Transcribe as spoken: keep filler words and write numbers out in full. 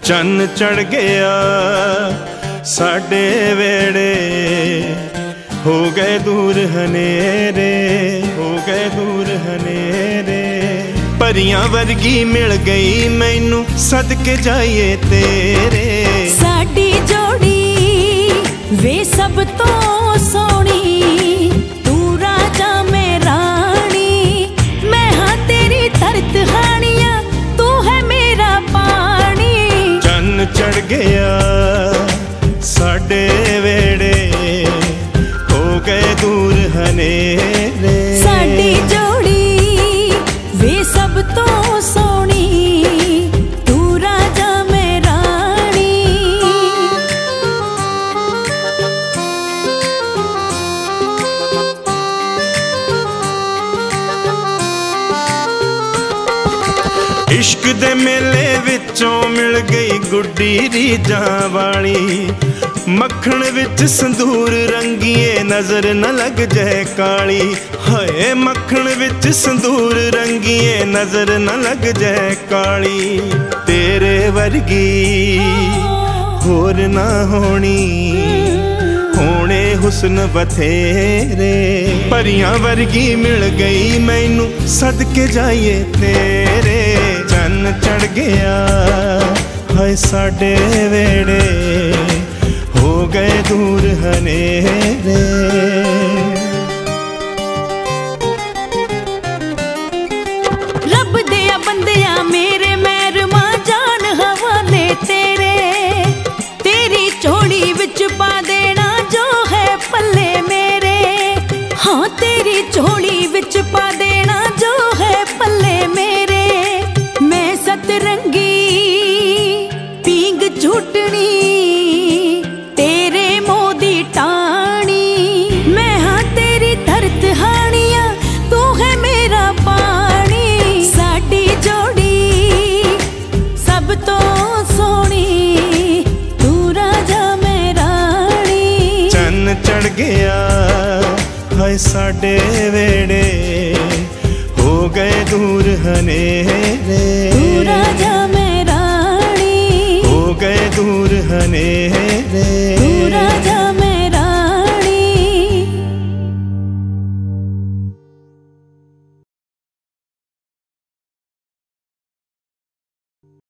चन्न चढ़ गया साडे वेड़े, हो गए दूर हनेरे, हो गए दूर हनेरे। परियां वर्गी मिल गई मैनू सदके जाइए तेरे। साडी जोड़ी वे सब तो सोनी, तू राजा मैं रानी, मैं हाँ तेरी धरत हानिया, तू है मेरा पानी। चन्न चढ़ गया साडे वेड़े, हो गए दूर हनेरे। साडी जोड़ी वे सब तो सोनी, तू राजा मैं रानी। इश्क दे मेले विचों मिल गई गुड्डी रीजां वाली, मक्खण विच संदूर रंगीए नजर न लग जाए काली। हाय मक्खण विच संदूर रंगीए नजर न लग जाए काली। तेरे वर्गी होर ना होनी, होने हुस्न बथेरे। परियां वर्गी मिल गई मैनू सदके जाइए तेरे। चन्न चढ़ गया हाय साडे वेड़े, हो गए दूर हनेरे। रब दिया बंदिया मेरे मैरमा जान हवाले तेरे, तेरी झोली विच पा देना जो है पल्ले मेरे। हाँ तेरी झोली विच पा देना जो है पल्ले मेरे। मैं सतरंगी पींग झूठनी, तेरे मोदी टाणी, मैं हाँ तेरी धरत हानिया, तू है मेरा पानी। साडी जोड़ी सब तो सोनी, तू राजा मैं रानी। चन्न चढ़ गया हाय साडे वेड़े, हो गए दूर हनेरे। तू राजा मैं रानी, हो गए दूर हनेरे।